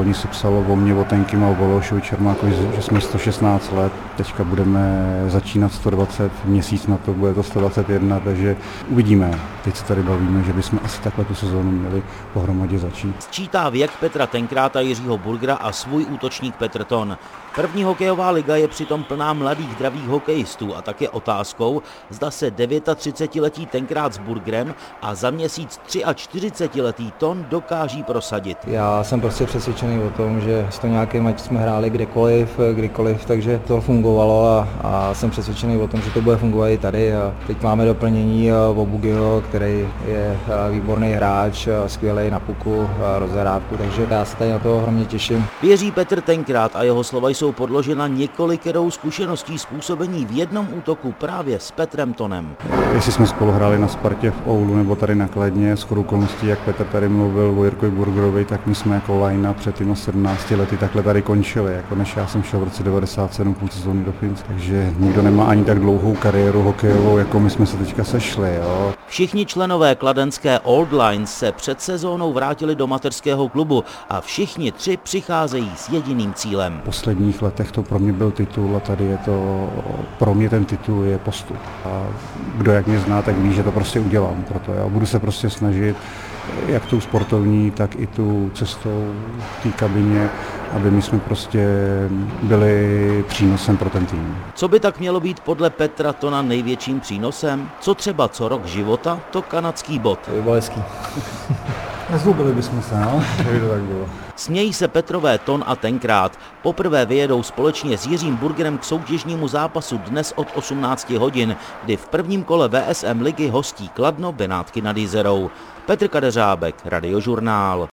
loni se psalo o mě, o Tenkym a o Vološovi Čermákovi, že jsme 116 let, teďka budeme začínat 120, měsíc na to bude to 121, takže uvidíme. Teď se tady bavíme, že bychom asi takhle tu sezónu měli pohromadě začít. Sčítá věk Petra Tenkráta, Jiřího Burgera a svůj útočník Petr Ton. První hokejová liga je přitom plná mladých dravých hokejistů a tak je otázkou, zda se 39letý Tenkrát s Burgerem a za měsíc 43letý Ton dokáží prosadit. Já jsem prostě přesvědčený o tom, že s to nějaký mač jsme hráli kdykoliv, takže to fungovalo a jsem přesvědčený o tom, že to bude fungovat i tady. A teď máme doplnění Bobugiho, který je výborný hráč, skvělý na puku, rozhrávku, takže já se tady na to ohromně těším. Věří Petr Tenkrát a jeho slova jsou podložena několikerou zkušeností způsobení v jednom útoku právě s Petrem Tonem. Jestli jsme spolu hráli na Spartě v Oulu nebo tady na Kladně, shodou okolností, jak Petr tady mluvil o Jirkovi Burgerovi, tak my jsme jako line před těmi 17 lety takhle tady končili, jako než já jsem šel v roce 97 půl sezóny do Finska, takže nikdo nemá ani tak dlouhou kariéru hokejovou, jako my jsme se teďka sešli. Jo. Všichni členové kladenské Old Lines se před sezónou vrátili do mateřského klubu a všichni tři přicházejí s jediným cílem. V posledních letech to pro mě byl titul a tady je to, pro mě ten titul je postup. A kdo jak mě zná, tak ví, že to prostě udělám. Proto já budu se prostě snažit jak tou sportovní, tak i tu cestou v té kabině, aby my jsme prostě byli přínosem pro ten tým. Co by tak mělo být podle Petra Tona největším přínosem? Co třeba co rok života? To kanadský bod. To by bylo hezký. Nezlobili bychom se, no? Kdyby to tak bylo. Smějí se Petrové Ton a Tenkrát. Poprvé vyjedou společně s Jiřím Burgerem k soutěžnímu zápasu dnes od 18 hodin, kdy v prvním kole VSM ligy hostí Kladno Benátky nad Jizerou. Petr Kadeřábek, Radiožurnál.